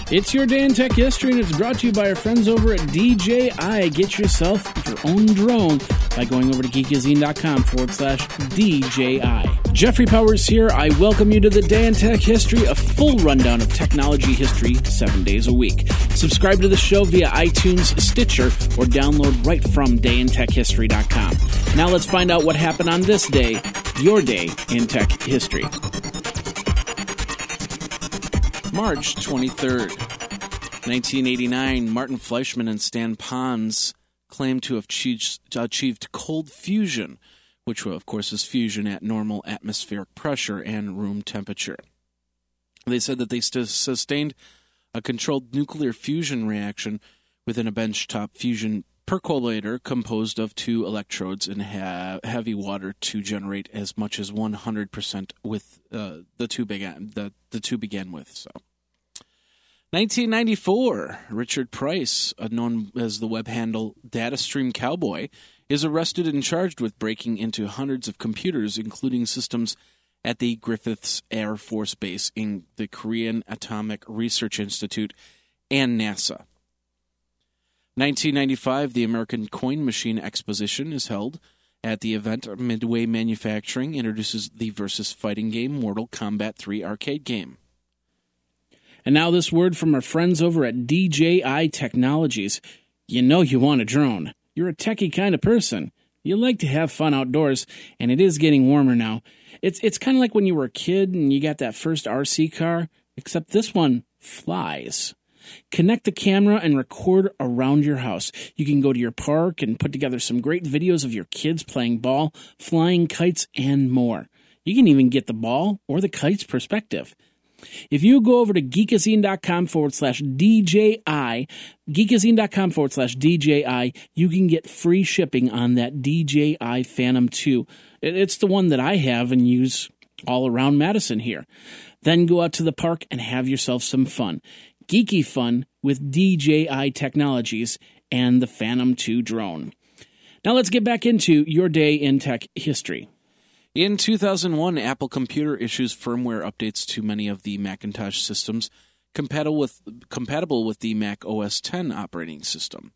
It's your day in tech history, and it's brought to you by our friends over at DJI. Get yourself your own drone by going over to geekazine.com/DJI. Jeffrey Powers here. I welcome you to the Day in Tech History, a full rundown of technology history 7 days a week. Subscribe to the show via iTunes, Stitcher, or download right from dayintechhistory.com. Now let's find out what happened on this day, your day in tech history. March 23rd, 1989, Martin Fleischmann and Stan Pons claimed to have achieved cold fusion, which, of course, is fusion at normal atmospheric pressure and room temperature. They said that they sustained a controlled nuclear fusion reaction within a benchtop fusion percolator composed of two electrodes in heavy water to generate as much as 100% with the two began with. So, 1994, Richard Price, known as the web handle DataStream Cowboy, is arrested and charged with breaking into hundreds of computers, including systems at the Griffiths Air Force Base in the Korean Atomic Research Institute and NASA. 1995, the American Coin Machine Exposition is held. At the event, Midway Manufacturing introduces the versus fighting game Mortal Kombat 3 arcade game. And now this word from our friends over at DJI Technologies. You know you want a drone. You're a techie kind of person. You like to have fun outdoors, and it is getting warmer now. It's kind of like when you were a kid and you got that first RC car, except this one flies. Connect the camera and record around your house. You can go to your park and put together some great videos of your kids playing ball, flying kites, and more. You can even get the ball or the kite's perspective. If you go over to geekazine.com/DJI, geekazine.com/DJI, you can get free shipping on that DJI Phantom 2. It's the one that I have and use all around Madison here. Then go out to the park and have yourself some fun. Geeky fun with DJI Technologies and the Phantom 2 drone. Now let's get back into your day in tech history. In 2001, Apple Computer issues firmware updates to many of the Macintosh systems compatible with the Mac OS X operating system.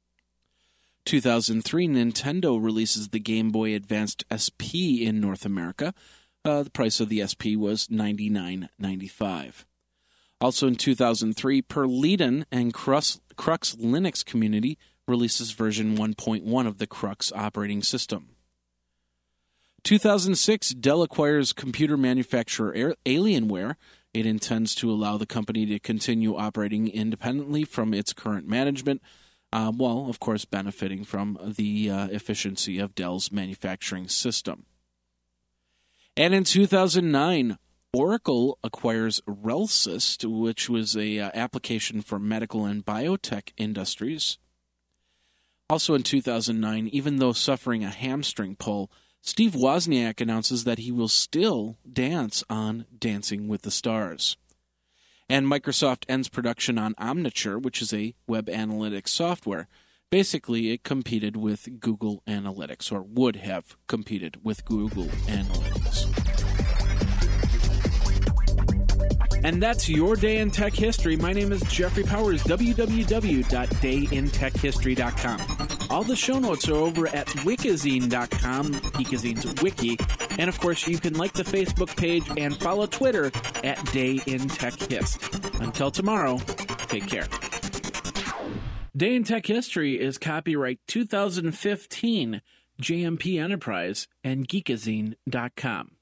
2003, Nintendo releases the Game Boy Advanced SP in North America. The price of the SP was $99.95. Also in 2003, Perleden and Crux Linux community releases version 1.1 of the Crux operating system. 2006, Dell acquires computer manufacturer Alienware. It intends to allow the company to continue operating independently from its current management, while, of course, benefiting from the efficiency of Dell's manufacturing system. And in 2009, Oracle acquires Relsys, which was an application for medical and biotech industries. Also in 2009, even though suffering a hamstring pull, Steve Wozniak announces that he will still dance on Dancing with the Stars. And Microsoft ends production on Omniture, which is a web analytics software. Basically, it competed with Google Analytics, or would have competed with Google Analytics. And that's your day in tech history. My name is Jeffrey Powers, www.dayintechhistory.com. All the show notes are over at wikizine.com, Geekazine's wiki. And, of course, you can like the Facebook page and follow Twitter at DayInTechHist. Until tomorrow, take care. Day in Tech History is copyright 2015, JMP Enterprise and Geekazine.com.